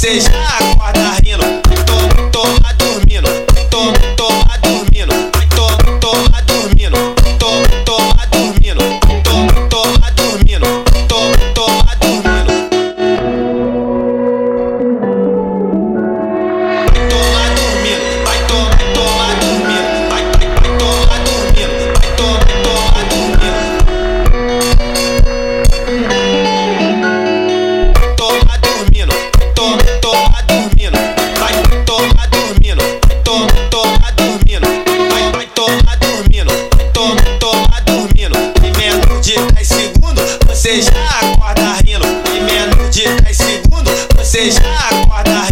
você já acorda rindo. Toma dormindo, toma dormindo, toma dormindo, toma dormindo, toma dormindo, toma dormindo. Toma dormindo, vai toma dormindo, vai toma dormindo, vai toma dormindo. Toma dormindo, toma dormindo, vai toma dormindo, toma dormindo, vai toma dormindo, toma dormindo. Em menos de 10 segundos você já acorda rindo. Em menos de 10 segundos você já acorda rindo.